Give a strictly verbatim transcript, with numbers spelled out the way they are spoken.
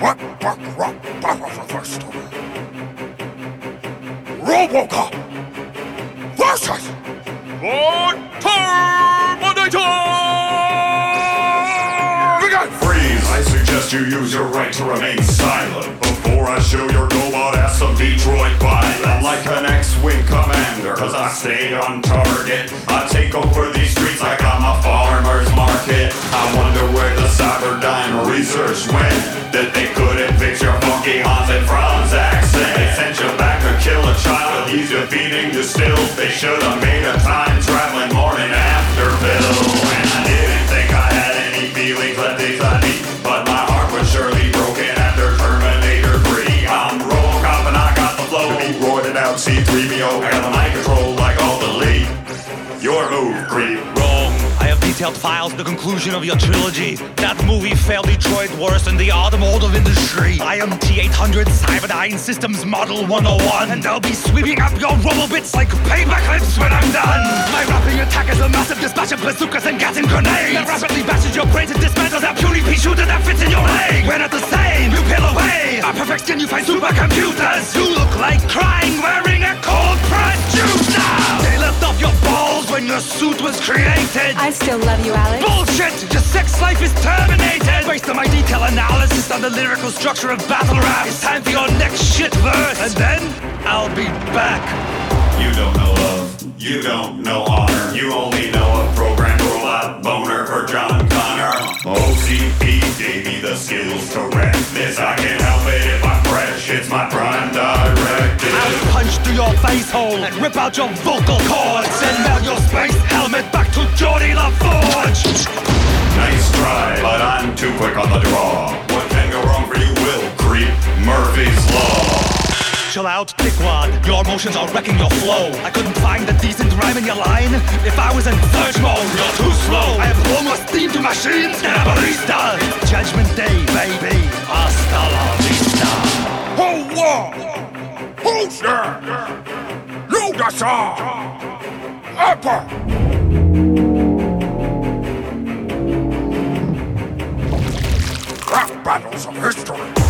What buck rock battle for first? RoboCop versus Lord Terminator! Freeze! I suggest you use your right to remain silent before I show your robot ass some Detroit violence. I'm like an X-Wing commander, cause I stay on target. I take over these streets like I'm a farmer's market. I wonder where the Cyberdyne research went, that they couldn't fix your funky Hans and Franz accent. They sent you back to kill a child, he's defeating the still. They should've made a time-traveling morning after pill. And I didn't think I had any feelings left inside me, but my heart was surely broken after Terminator three. I'm RoboCop and I got the flow. To be roided out C three P O, I got the mind control like all the lead. Your move, creep. Wrong. I have detailed files, the conclusion of your trilogy. That movie failed Detroit worse than the automotive industry. I am T eight hundred Cyberdyne Systems Model one oh one, and I'll be sweeping up your robobits like paper clips when I'm done. My rapping attack is a massive dispatch of bazookas and gas and grenades that rapidly bashes your brains and dismantles that puny pea shooter that fits in your leg. We're not the same, you peel away. Our perfect skin, you find supercomputers. You look like crying wearing a cold pressed juice now. They left off your balls when your suit was created. I still love you, Alex. Bullshit! Your sex life is terminated! Based on my detailed analysis on the lyrical structure of battle rap, it's time for your next shit verse! And then, I'll be back! You don't know love, you don't know honor. You only know a programmed robot boner for John Connor. O C P gave me the skills to wreck this. I can't help it if I'm fresh, it's my prime directive. I'll punch through your face hole and rip out your vocal cords. Send out your space helmet back to Geordie LaForge! Nice try, but I'm too quick on the draw. What can go wrong for you will creep, Murphy's Law. Chill out, dickwad. Your emotions are wrecking your flow. I couldn't find a decent rhyme in your line if I was in search mode. You're too slow. I have almost steam to machines and a barista. It's Judgment Day, baby. Hasta la vista. Hold on! Who's there? You the song! Upper! Rap battles of history.